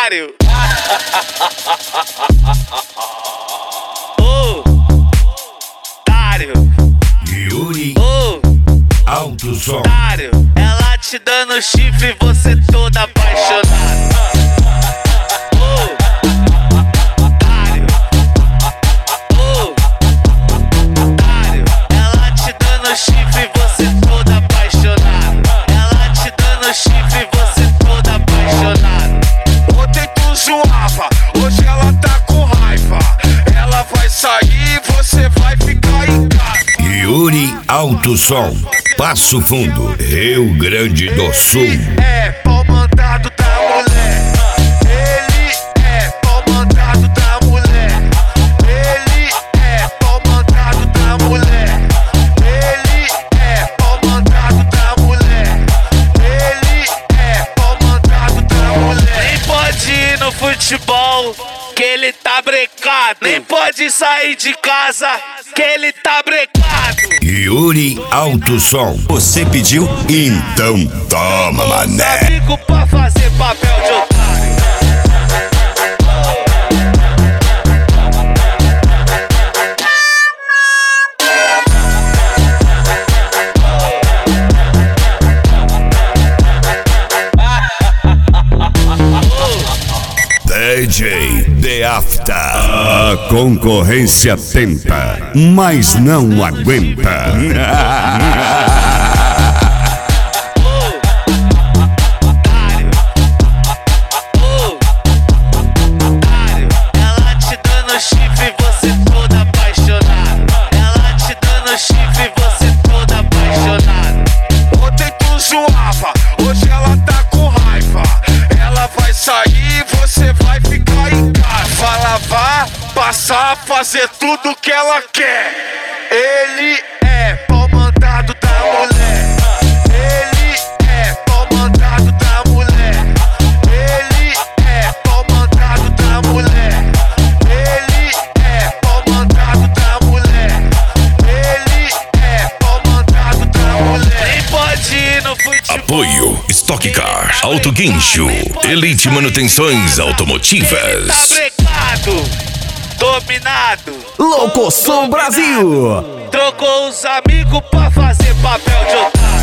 otário. Otário. Yuri Alto Som. Otário. Ela te dando chifre, você toda apaixonada. Otário. Otário. Ela te dando chifre, você toda apaixonada. Ela te dando chifre, você toda apaixonada. Ontem tu zoava, hoje ela tá com raiva. Ela vai sair, você vai ficar em casa. Yuri Alto Som, Passo Fundo, Rio Grande do Sul. É pau mandado da mulher. Ele é pau mandado da mulher. Ele é pau mandado da mulher. Ele é pau mandado da mulher. Ele é pau mandado da mulher. Nem pode ir no futebol, que ele tá brecado. Nem pode sair de casa, que ele tá brecado. Yuri Alto Som. Você pediu? Então toma, mané. Amigo pra fazer papel de otário. DJ The After. A concorrência tenta, mas não aguenta. Otário. Otário. Ela te dando chifre, você toda apaixonada. Ela te dando chifre, você toda apaixonada. Ontem tu zoava, hoje ela tá com raiva. Ela vai sair, você vai ficar em casa. Vai lavar, passar, fazer tudo que ela quer. Ele é pau mandado da mulher. Ele é pau mandado da mulher. Ele é pau mandado da mulher. Ele é pau mandado da mulher. Ele é pau mandado da mulher. Nem pode ir no futebol. Apoio Stock Car, Auto Guincho, Elite Manutenções Automotivas. Tá brecado, dominado. Louco Som Brasil. Trocou os amigos pra fazer papel de otário.